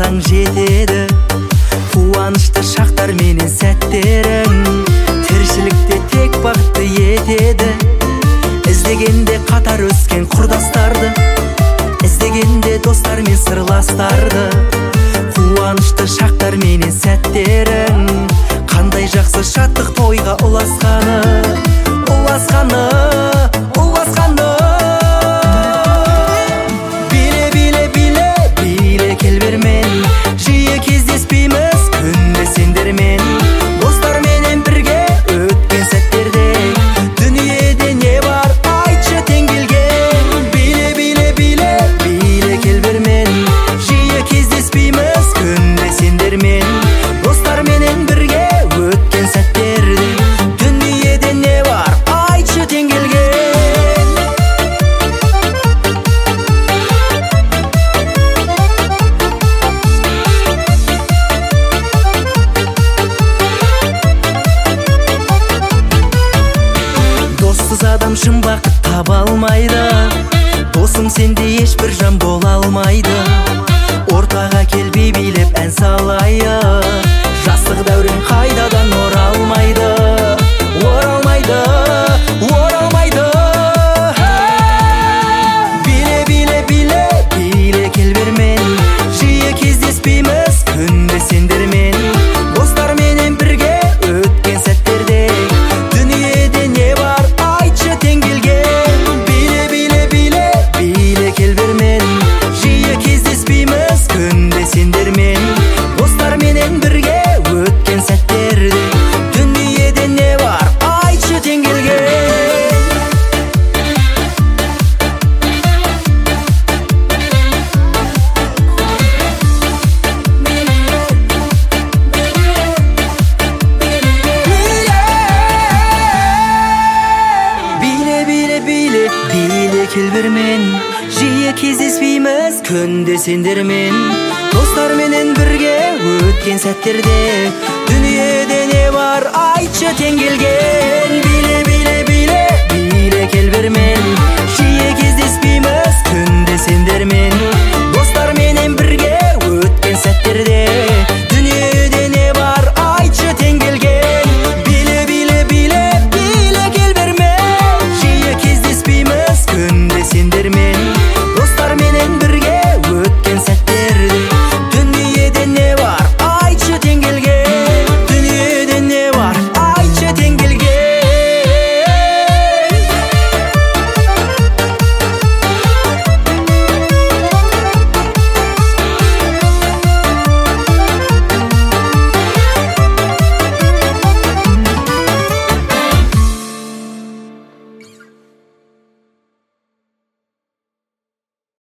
қаласаң жетеді. Қуанышты шақтар менен сәттерің тіршілікте тек бақытты етеді. Іздегенде қатар өскен құрдастарды, іздегенде достар мен сырластарды. Қуанышты шақтар менен сәттерің қандай жақсы шаттық тойға ұласқаны, ұласқаны, ұласқаны. Биле, биле, биле, биле кел бермен, жиі кездеспейміз күнде сендермен. Достарменен бірге өткен сәттерде дүниеде не бар айтшы тең келген. Биле, биле, биле, биле кел бермен, жиі кездеспейміз күнде сендермен. Достарменен бірге өткен сәттерде дүниеде не бар айтшы тең келген. Доссыз адам шын бақыт таба алмайды, досың сенде ешбір жан бола алмайды. Ортаға келбей билеп ән салайық, жастық дәурен қайдадан оралмайды, оралмайды, оралмайды. Биле, биле, биле, биле кел бермен, жиі кездеспейміз күнде сендермен. Достарменен бірге өткен сәттерде дүниеде не бар айтшы тең келген. Биле, биле, биле, биле кел бермен, жиі кездеспейміз күнде сендермен. Достарменен бірге өткен сәттерде дүниеде не бар айтшы тең келген. Биле, биле, биле, биле кел бермен, жиі кездеспейміз күнде сендермен. Достарменен бірге өткен сәттерде